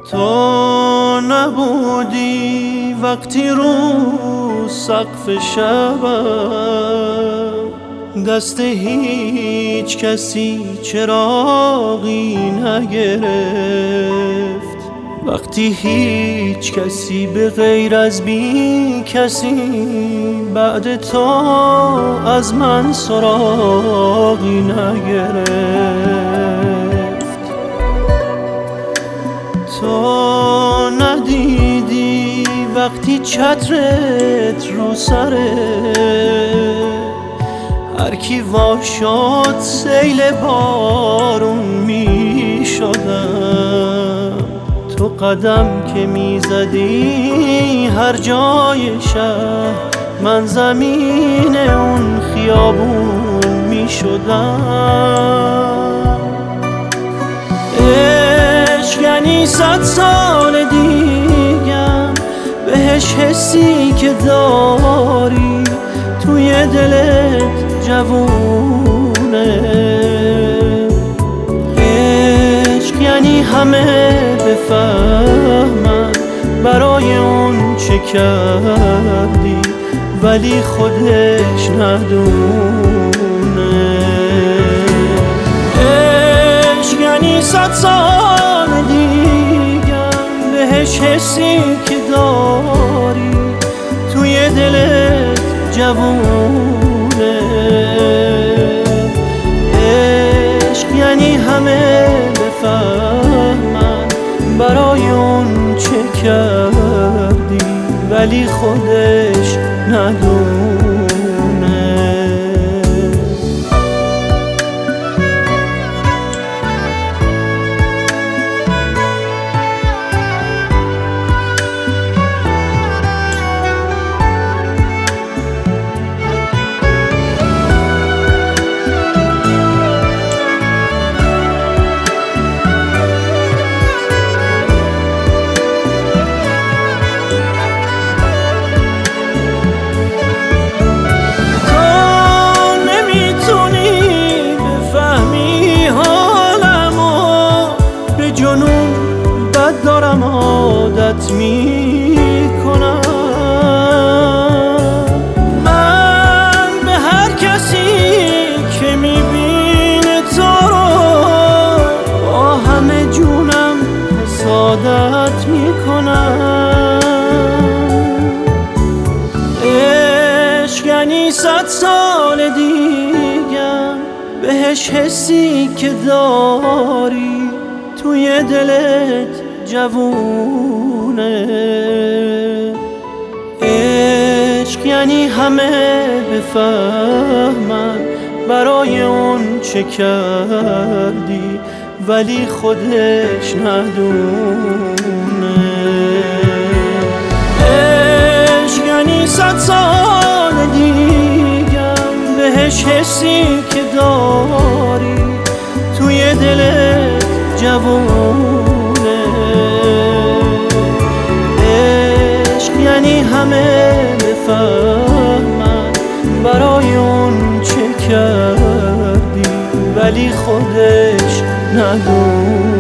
تو نبودی وقتی رو سقف شبم دست هیچ کسی چراغی نگرفت، وقتی هیچ کسی به غیر از بی کسی بعد تو از من سراغی نگرفت. تو ندیدی وقتی چترت رو سره هر کی وا شد سیل بارون می شدم. تو قدم که می زدی هر جای شهر من زمین اون خیابون می شدم. عشق یعنی 100 سال دیگم بهش حسی که داری توی دلت جوونه. عشق یعنی همه بفهمن برای اون چه کردی ولی خودش ندونه. عشق یعنی 100 سال دیگم بهش حسی که داری توی دلت جوونه. عشق یعنی همه بفهمن برای اون چه کردی ولی خودش ندونه. دارم عادت میکنم من به هر کسی که میبینه تو رو با همه جونم حسادت میکنم. عشق یعنی 100 سال دیگم بهش حسی که داری توی دلت جوونه. عشق یعنی همه بفهمن برای اون چه کردی ولی خودش ندونه. عشق یعنی 100 سال دیگم بهش حسی که داری توی دلت جوونه. یعنی همه بفهمن برای اون چه کردی ولی خودش ندونه.